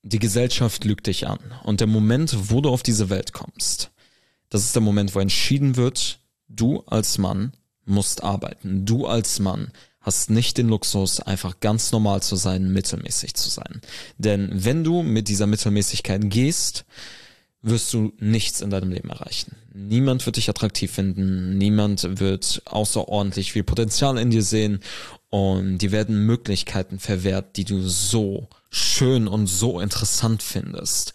Die Gesellschaft lügt dich an. Und der Moment, wo du auf diese Welt kommst, das ist der Moment, wo entschieden wird, du als Mann musst arbeiten. Du als Mann hast nicht den Luxus, einfach ganz normal zu sein, mittelmäßig zu sein. Denn wenn du mit dieser Mittelmäßigkeit gehst, wirst du nichts in deinem Leben erreichen. Niemand wird dich attraktiv finden, niemand wird außerordentlich viel Potenzial in dir sehen und dir werden Möglichkeiten verwehrt, die du so schön und so interessant findest.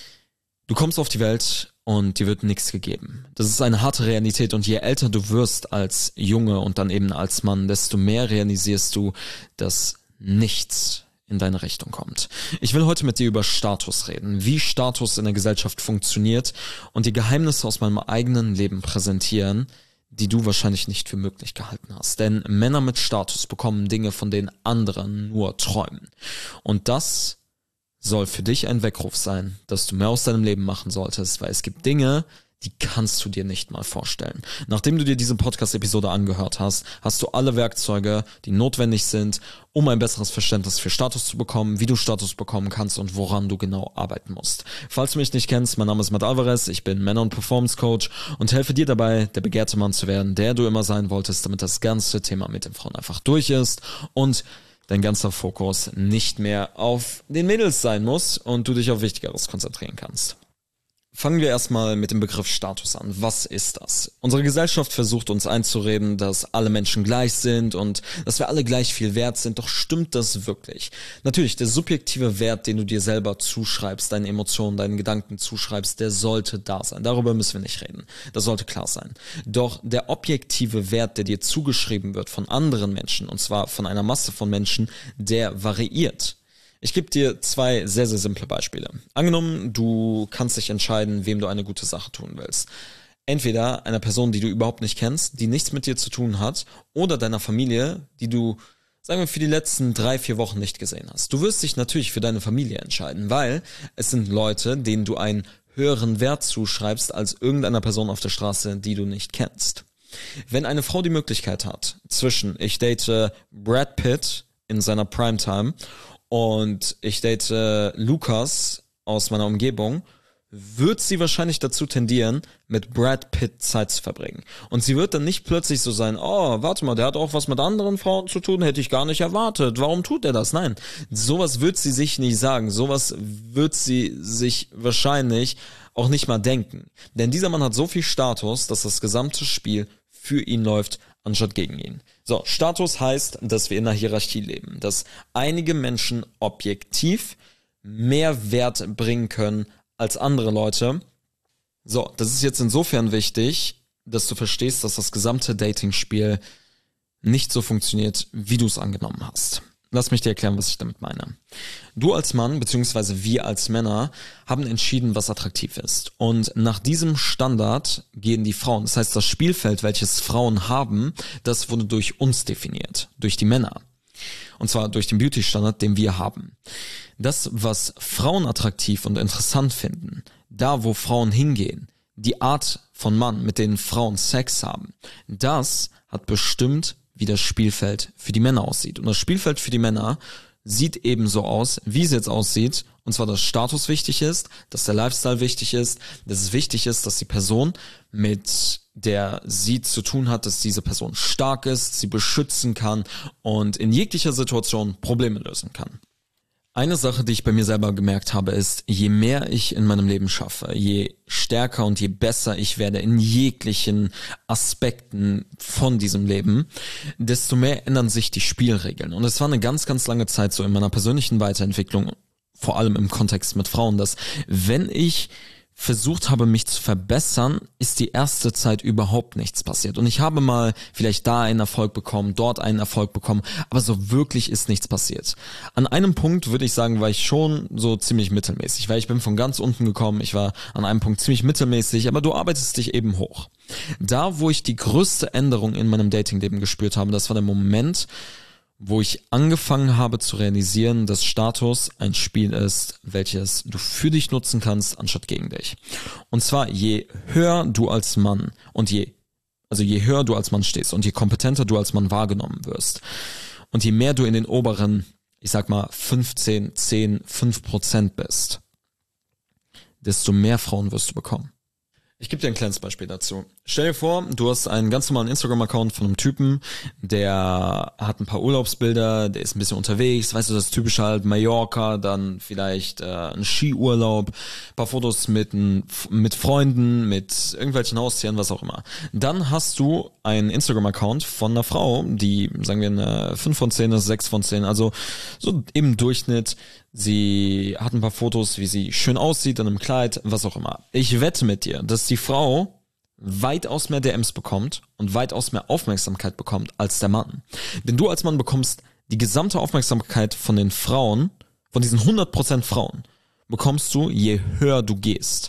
Du kommst auf die Welt und dir wird nichts gegeben. Das ist eine harte Realität und je älter du wirst als Junge und dann eben als Mann, desto mehr realisierst du, dass nichts in deine Richtung kommt. Ich will heute mit dir über Status reden, wie Status in der Gesellschaft funktioniert und die Geheimnisse aus meinem eigenen Leben präsentieren, die du wahrscheinlich nicht für möglich gehalten hast. Denn Männer mit Status bekommen Dinge, von denen andere nur träumen. Und das soll für dich ein Weckruf sein, dass du mehr aus deinem Leben machen solltest, weil es gibt Dinge, die kannst du dir nicht mal vorstellen. Nachdem du dir diese Podcast-Episode angehört hast, hast du alle Werkzeuge, die notwendig sind, um ein besseres Verständnis für Status zu bekommen, wie du Status bekommen kannst und woran du genau arbeiten musst. Falls du mich nicht kennst, mein Name ist Matt Alvarez, ich bin Männer- und Performance-Coach und helfe dir dabei, der begehrte Mann zu werden, der du immer sein wolltest, damit das ganze Thema mit den Frauen einfach durch ist und dein ganzer Fokus nicht mehr auf den Mädels sein muss und du dich auf Wichtigeres konzentrieren kannst. Fangen wir erstmal mit dem Begriff Status an. Was ist das? Unsere Gesellschaft versucht uns einzureden, dass alle Menschen gleich sind und dass wir alle gleich viel wert sind. Doch stimmt das wirklich? Natürlich, der subjektive Wert, den du dir selber zuschreibst, deinen Emotionen, deinen Gedanken zuschreibst, der sollte da sein. Darüber müssen wir nicht reden. Das sollte klar sein. Doch der objektive Wert, der dir zugeschrieben wird von anderen Menschen, und zwar von einer Masse von Menschen, der variiert. Ich gebe dir zwei sehr, sehr simple Beispiele. Angenommen, du kannst dich entscheiden, wem du eine gute Sache tun willst. Entweder einer Person, die du überhaupt nicht kennst, die nichts mit dir zu tun hat, oder deiner Familie, die du, sagen wir, für die letzten 3-4 Wochen nicht gesehen hast. Du wirst dich natürlich für deine Familie entscheiden, weil es sind Leute, denen du einen höheren Wert zuschreibst als irgendeiner Person auf der Straße, die du nicht kennst. Wenn eine Frau die Möglichkeit hat, zwischen ich date Brad Pitt in seiner Primetime und ich date Lukas aus meiner Umgebung, wird sie wahrscheinlich dazu tendieren, mit Brad Pitt Zeit zu verbringen. Und sie wird dann nicht plötzlich so sein, oh, warte mal, der hat auch was mit anderen Frauen zu tun, hätte ich gar nicht erwartet. Warum tut er das? Nein, sowas wird sie sich nicht sagen. Sowas wird sie sich wahrscheinlich auch nicht mal denken. Denn dieser Mann hat so viel Status, dass das gesamte Spiel für ihn läuft, anstatt gegen ihn. So, Status heißt, dass wir in einer Hierarchie leben, dass einige Menschen objektiv mehr Wert bringen können als andere Leute. So, das ist jetzt insofern wichtig, dass du verstehst, dass das gesamte Dating-Spiel nicht so funktioniert, wie du es angenommen hast. Lass mich dir erklären, was ich damit meine. Du als Mann, beziehungsweise wir als Männer, haben entschieden, was attraktiv ist. Und nach diesem Standard gehen die Frauen. Das heißt, das Spielfeld, welches Frauen haben, das wurde durch uns definiert, durch die Männer. Und zwar durch den Beauty-Standard, den wir haben. Das, was Frauen attraktiv und interessant finden, da wo Frauen hingehen, die Art von Mann, mit denen Frauen Sex haben, das hat bestimmt, wie das Spielfeld für die Männer aussieht. Und das Spielfeld für die Männer sieht ebenso aus, wie es jetzt aussieht. Und zwar, dass Status wichtig ist, dass der Lifestyle wichtig ist, dass es wichtig ist, dass die Person, mit der sie zu tun hat, dass diese Person stark ist, sie beschützen kann und in jeglicher Situation Probleme lösen kann. Eine Sache, die ich bei mir selber gemerkt habe, ist, je mehr ich in meinem Leben schaffe, je stärker und je besser ich werde in jeglichen Aspekten von diesem Leben, desto mehr ändern sich die Spielregeln. Und es war eine ganz, ganz lange Zeit so in meiner persönlichen Weiterentwicklung, vor allem im Kontext mit Frauen, dass wenn ich versucht habe, mich zu verbessern, ist die erste Zeit überhaupt nichts passiert. Und ich habe mal vielleicht da einen Erfolg bekommen, dort einen Erfolg bekommen, aber so wirklich ist nichts passiert. An einem Punkt würde ich sagen, war ich schon so ziemlich mittelmäßig, weil ich bin von ganz unten gekommen, ich war an einem Punkt ziemlich mittelmäßig, aber du arbeitest dich eben hoch. Da, wo ich die größte Änderung in meinem Datingleben gespürt habe, das war der Moment, wo ich angefangen habe zu realisieren, dass Status ein Spiel ist, welches du für dich nutzen kannst, anstatt gegen dich. Und zwar, je höher du als Mann und je höher du als Mann stehst und je kompetenter du als Mann wahrgenommen wirst und je mehr du in den oberen, ich sag mal 15, 10, 5% bist, desto mehr Frauen wirst du bekommen. Ich gebe dir ein kleines Beispiel dazu. Stell dir vor, du hast einen ganz normalen Instagram-Account von einem Typen, der hat ein paar Urlaubsbilder, der ist ein bisschen unterwegs, weißt du, das typische halt Mallorca, dann vielleicht ein Skiurlaub, ein paar Fotos mit Freunden, mit irgendwelchen Haustieren, was auch immer. Dann hast du einen Instagram-Account von einer Frau, die, sagen wir, eine 5 von 10 ist, 6 von 10, also so im Durchschnitt. Sie hat ein paar Fotos, wie sie schön aussieht in einem Kleid, was auch immer. Ich wette mit dir, dass die Frau weitaus mehr DMs bekommt und weitaus mehr Aufmerksamkeit bekommt als der Mann. Denn du als Mann bekommst die gesamte Aufmerksamkeit von den Frauen, von diesen 100% Frauen, bekommst du, je höher du gehst.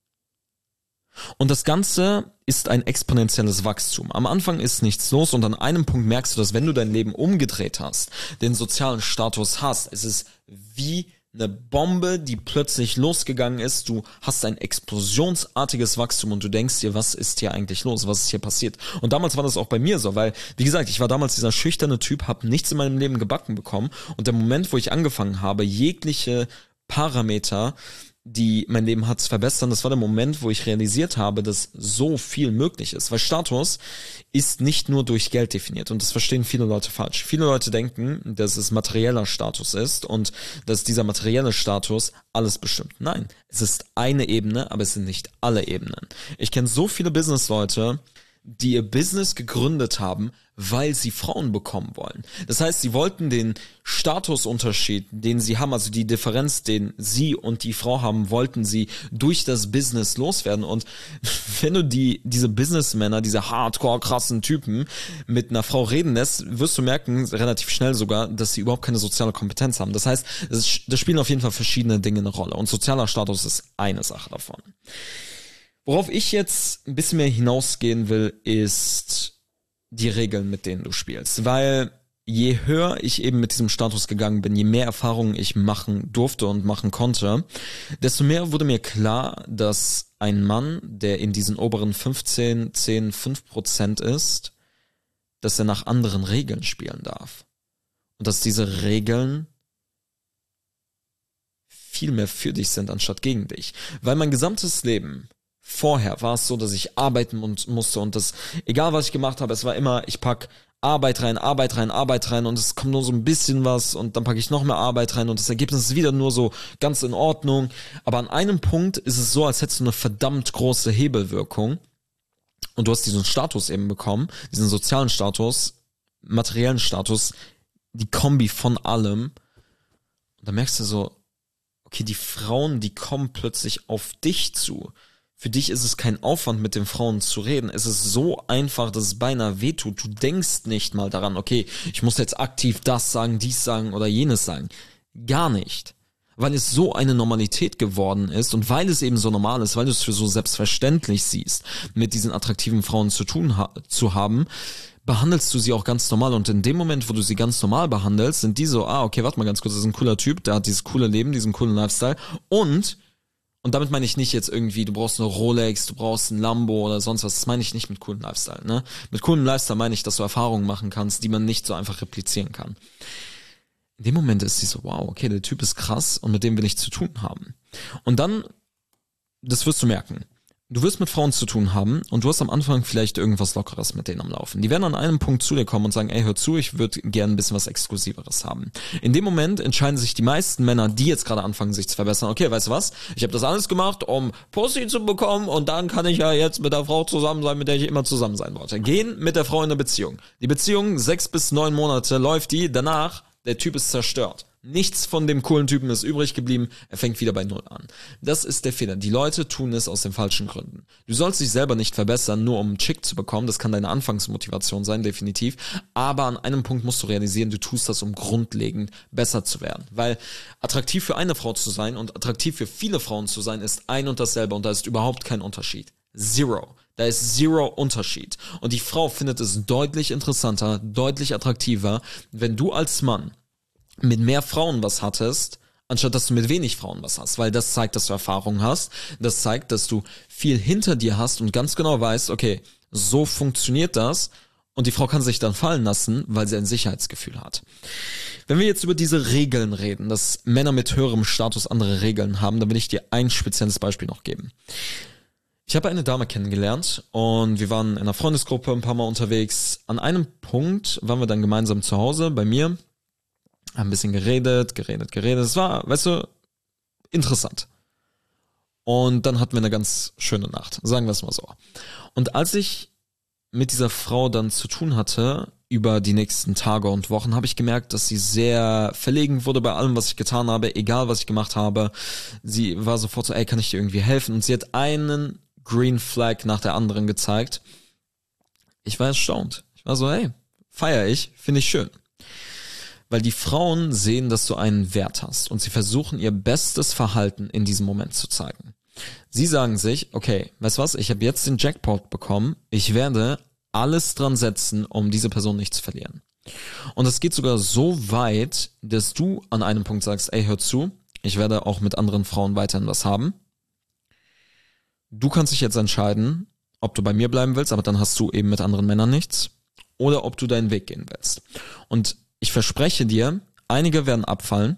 Und das Ganze ist ein exponentielles Wachstum. Am Anfang ist nichts los und an einem Punkt merkst du, dass wenn du dein Leben umgedreht hast, den sozialen Status hast, es ist wie eine Bombe, die plötzlich losgegangen ist. Du hast ein explosionsartiges Wachstum und du denkst dir, was ist hier eigentlich los? Was ist hier passiert? Und damals war das auch bei mir so, weil, wie gesagt, ich war damals dieser schüchterne Typ, habe nichts in meinem Leben gebacken bekommen und der Moment, wo ich angefangen habe, jegliche Parameter, die mein Leben hat verbessern, das war der Moment, wo ich realisiert habe, dass so viel möglich ist. Weil Status ist nicht nur durch Geld definiert und das verstehen viele Leute falsch. Viele Leute denken, dass es materieller Status ist und dass dieser materielle Status alles bestimmt. Nein, es ist eine Ebene, aber es sind nicht alle Ebenen. Ich kenne so viele Businessleute, die ihr Business gegründet haben, weil sie Frauen bekommen wollen. Das heißt, sie wollten den Statusunterschied, den sie haben, also die Differenz, den sie und die Frau haben, wollten sie durch das Business loswerden. Und wenn du diese Businessmänner, diese hardcore krassen Typen mit einer Frau reden lässt, wirst du merken, relativ schnell sogar, dass sie überhaupt keine soziale Kompetenz haben. Das heißt, da spielen auf jeden Fall verschiedene Dinge eine Rolle. Und sozialer Status ist eine Sache davon. Worauf ich jetzt ein bisschen mehr hinausgehen will, ist die Regeln, mit denen du spielst. Weil je höher ich eben mit diesem Status gegangen bin, je mehr Erfahrungen ich machen durfte und machen konnte, desto mehr wurde mir klar, dass ein Mann, der in diesen oberen 15, 10, 5% ist, dass er nach anderen Regeln spielen darf. Und dass diese Regeln viel mehr für dich sind, anstatt gegen dich. Weil mein gesamtes Leben vorher war es so, dass ich arbeiten musste und das, egal was ich gemacht habe, es war immer, ich pack Arbeit rein und es kommt nur so ein bisschen was und dann packe ich noch mehr Arbeit rein und das Ergebnis ist wieder nur so ganz in Ordnung. Aber an einem Punkt ist es so, als hättest du eine verdammt große Hebelwirkung und du hast diesen Status eben bekommen, diesen sozialen Status, materiellen Status, die Kombi von allem. Und da merkst du so, okay, die Frauen, die kommen plötzlich auf dich zu. Für dich ist es kein Aufwand, mit den Frauen zu reden. Es ist so einfach, dass es beinahe wehtut. Du denkst nicht mal daran, okay, ich muss jetzt aktiv das sagen, dies sagen oder jenes sagen. Gar nicht. Weil es so eine Normalität geworden ist und weil es eben so normal ist, weil du es für so selbstverständlich siehst, mit diesen attraktiven Frauen zu tun zu haben, behandelst du sie auch ganz normal. Und in dem Moment, wo du sie ganz normal behandelst, sind die so, okay, warte mal ganz kurz, das ist ein cooler Typ, der hat dieses coole Leben, diesen coolen Lifestyle und damit meine ich nicht jetzt irgendwie, du brauchst eine Rolex, du brauchst ein Lambo oder sonst was. Das meine ich nicht mit coolem Lifestyle, ne? Mit coolem Lifestyle meine ich, dass du Erfahrungen machen kannst, die man nicht so einfach replizieren kann. In dem Moment ist sie so, wow, okay, der Typ ist krass und mit dem will ich zu tun haben. Und dann, das wirst du merken, du wirst mit Frauen zu tun haben und du hast am Anfang vielleicht irgendwas Lockeres mit denen am Laufen. Die werden an einem Punkt zu dir kommen und sagen, ey, hör zu, ich würde gerne ein bisschen was Exklusiveres haben. In dem Moment entscheiden sich die meisten Männer, die jetzt gerade anfangen, sich zu verbessern, okay, weißt du was, ich habe das alles gemacht, um Pussy zu bekommen und dann kann ich ja jetzt mit der Frau zusammen sein, mit der ich immer zusammen sein wollte. Gehen mit der Frau in eine Beziehung. Die Beziehung, 6 bis 9 Monate läuft die, danach, der Typ ist zerstört. Nichts von dem coolen Typen ist übrig geblieben, er fängt wieder bei Null an. Das ist der Fehler. Die Leute tun es aus den falschen Gründen. Du sollst dich selber nicht verbessern, nur um einen Chick zu bekommen, das kann deine Anfangsmotivation sein, definitiv, aber an einem Punkt musst du realisieren, du tust das, um grundlegend besser zu werden, weil attraktiv für eine Frau zu sein und attraktiv für viele Frauen zu sein, ist ein und dasselbe und da ist überhaupt kein Unterschied. Zero. Da ist zero Unterschied. Und die Frau findet es deutlich interessanter, deutlich attraktiver, wenn du als Mann mit mehr Frauen was hattest, anstatt dass du mit wenig Frauen was hast, weil das zeigt, dass du Erfahrung hast, das zeigt, dass du viel hinter dir hast und ganz genau weißt, okay, so funktioniert das Und die Frau kann sich dann fallen lassen, weil sie ein Sicherheitsgefühl hat. Wenn wir jetzt über diese Regeln reden, dass Männer mit höherem Status andere Regeln haben, dann will ich dir ein spezielles Beispiel noch geben. Ich habe eine Dame kennengelernt und wir waren in einer Freundesgruppe ein paar Mal unterwegs. An einem Punkt waren wir dann gemeinsam zu Hause bei mir, haben ein bisschen geredet. Es war, weißt du, interessant. Und dann hatten wir eine ganz schöne Nacht, sagen wir es mal so. Und als ich mit dieser Frau dann zu tun hatte, über die nächsten Tage und Wochen, habe ich gemerkt, dass sie sehr verlegen wurde bei allem, was ich getan habe, egal was ich gemacht habe. Sie war sofort so, ey, kann ich dir irgendwie helfen? Und sie hat einen Green Flag nach der anderen gezeigt. Ich war erstaunt. Ich war so, hey, feier ich, finde ich schön. Weil die Frauen sehen, dass du einen Wert hast und sie versuchen ihr bestes Verhalten in diesem Moment zu zeigen. Sie sagen sich, okay, weißt du was, ich habe jetzt den Jackpot bekommen, ich werde alles dran setzen, um diese Person nicht zu verlieren. Und es geht sogar so weit, dass du an einem Punkt sagst, ey, hör zu, ich werde auch mit anderen Frauen weiterhin was haben. Du kannst dich jetzt entscheiden, ob du bei mir bleiben willst, aber dann hast du eben mit anderen Männern nichts, oder ob du deinen Weg gehen willst. Und ich verspreche dir, einige werden abfallen,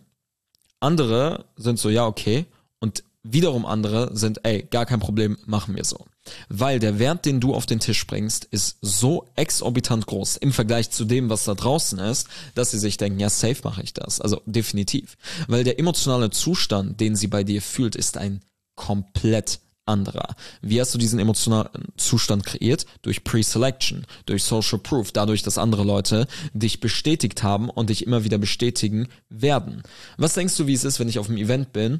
andere sind so, ja, okay, und wiederum andere sind, ey, gar kein Problem, machen wir so. Weil der Wert, den du auf den Tisch bringst, ist so exorbitant groß im Vergleich zu dem, was da draußen ist, dass sie sich denken, ja, safe mache ich das. Also definitiv. Weil der emotionale Zustand, den sie bei dir fühlt, ist ein komplett anderer. Wie hast du diesen emotionalen Zustand kreiert? Durch Pre-Selection, durch Social Proof, dadurch, dass andere Leute dich bestätigt haben und dich immer wieder bestätigen werden. Was denkst du, wie es ist, wenn ich auf einem Event bin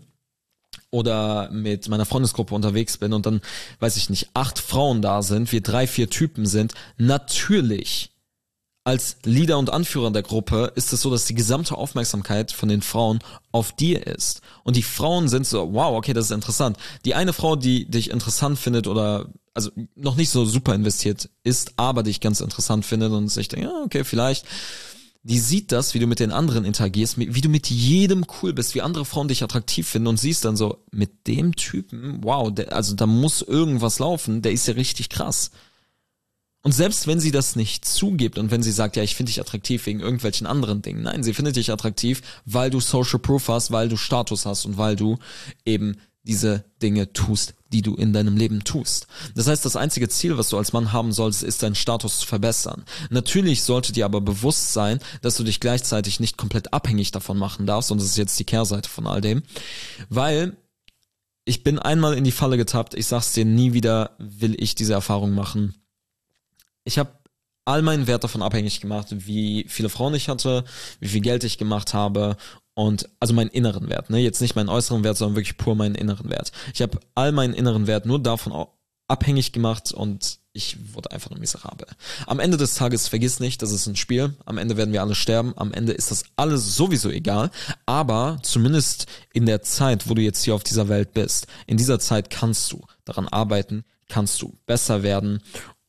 oder mit meiner Freundesgruppe unterwegs bin und dann, weiß ich nicht, 8 Frauen da sind, wir 3, 4 Typen sind? Natürlich, als Leader und Anführer der Gruppe ist es so, dass die gesamte Aufmerksamkeit von den Frauen auf dir ist. Und die Frauen sind so, wow, okay, das ist interessant. Die eine Frau, die dich interessant findet oder also noch nicht so super investiert ist, aber dich ganz interessant findet und sich denkt, ja, okay, vielleicht, die sieht das, wie du mit den anderen interagierst, wie du mit jedem cool bist, wie andere Frauen dich attraktiv finden und siehst dann so, mit dem Typen, wow, also da muss irgendwas laufen, der ist ja richtig krass. Und selbst wenn sie das nicht zugibt und wenn sie sagt, ja, ich finde dich attraktiv wegen irgendwelchen anderen Dingen, nein, sie findet dich attraktiv, weil du Social Proof hast, weil du Status hast und weil du eben diese Dinge tust, die du in deinem Leben tust. Das heißt, das einzige Ziel, was du als Mann haben solltest, ist deinen Status zu verbessern. Natürlich sollte dir aber bewusst sein, dass du dich gleichzeitig nicht komplett abhängig davon machen darfst, und das ist jetzt die Kehrseite von all dem, weil ich bin einmal in die Falle getappt, ich sag's dir, nie wieder will ich diese Erfahrung machen. Ich habe all meinen Wert davon abhängig gemacht, wie viele Frauen ich hatte, wie viel Geld ich gemacht habe und also meinen inneren Wert, ne, jetzt nicht meinen äußeren Wert, sondern wirklich pur meinen inneren Wert. Ich habe all meinen inneren Wert nur davon abhängig gemacht und ich wurde einfach nur miserabel. Am Ende des Tages, vergiss nicht, das ist ein Spiel, am Ende werden wir alle sterben, am Ende ist das alles sowieso egal, aber zumindest in der Zeit, wo du jetzt hier auf dieser Welt bist, in dieser Zeit kannst du daran arbeiten, kannst du besser werden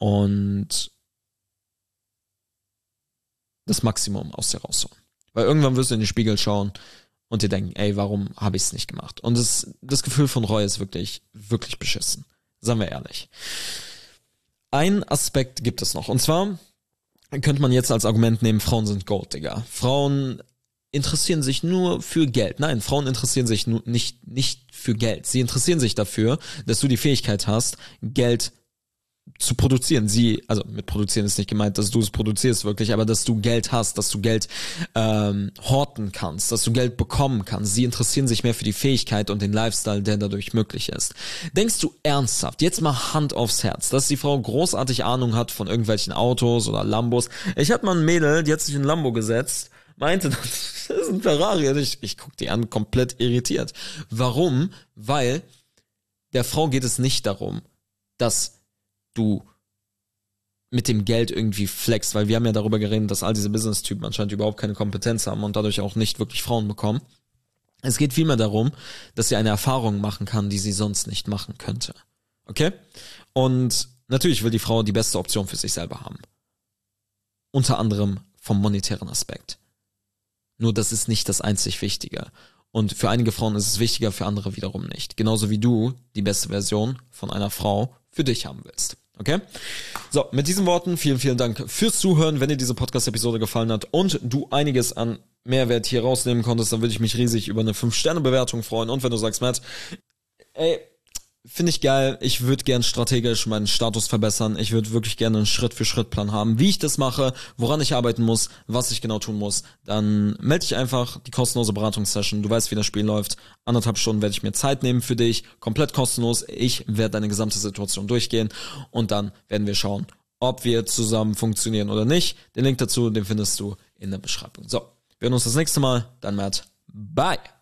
und das Maximum aus dir rausholen. Weil irgendwann wirst du in den Spiegel schauen und dir denken, ey, warum habe ich es nicht gemacht? Und das Gefühl von Reue ist wirklich, wirklich beschissen. Seien wir ehrlich. Ein Aspekt gibt es noch. Und zwar könnte man jetzt als Argument nehmen, Frauen sind Gold, Digga. Frauen interessieren sich nur für Geld. Nein, Frauen interessieren sich nur nicht für Geld. Sie interessieren sich dafür, dass du die Fähigkeit hast, Geld zu produzieren. Also mit produzieren ist nicht gemeint, dass du es produzierst wirklich, aber dass du Geld hast, dass du Geld horten kannst, dass du Geld bekommen kannst. Sie interessieren sich mehr für die Fähigkeit und den Lifestyle, der dadurch möglich ist. Denkst du ernsthaft, jetzt mal Hand aufs Herz, dass die Frau großartig Ahnung hat von irgendwelchen Autos oder Lambos? Ich hatte mal ein Mädel, die hat sich in ein Lambo gesetzt, meinte, das ist ein Ferrari. Also ich guck die an, komplett irritiert. Warum? Weil der Frau geht es nicht darum, dass du mit dem Geld irgendwie flexst, weil wir haben ja darüber geredet, dass all diese Business-Typen anscheinend überhaupt keine Kompetenz haben und dadurch auch nicht wirklich Frauen bekommen. Es geht vielmehr darum, dass sie eine Erfahrung machen kann, die sie sonst nicht machen könnte. Okay? Und natürlich will die Frau die beste Option für sich selber haben. Unter anderem vom monetären Aspekt. Nur das ist nicht das einzig Wichtige. Und für einige Frauen ist es wichtiger, für andere wiederum nicht. Genauso wie du die beste Version von einer Frau für dich haben willst. Okay? So, mit diesen Worten vielen, vielen Dank fürs Zuhören. Wenn dir diese Podcast-Episode gefallen hat und du einiges an Mehrwert hier rausnehmen konntest, dann würde ich mich riesig über eine 5-Sterne-Bewertung freuen. Und wenn du sagst, Matt, ey, finde ich geil, ich würde gern strategisch meinen Status verbessern, ich würde wirklich gerne einen Schritt-für-Schritt-Plan haben, wie ich das mache, woran ich arbeiten muss, was ich genau tun muss, dann melde dich einfach, die kostenlose Beratungssession, du weißt, wie das Spiel läuft, 1,5 Stunden werde ich mir Zeit nehmen für dich, komplett kostenlos, ich werde deine gesamte Situation durchgehen und dann werden wir schauen, ob wir zusammen funktionieren oder nicht. Den Link dazu, den findest du in der Beschreibung. So, wir hören uns das nächste Mal, dann Matt, bye!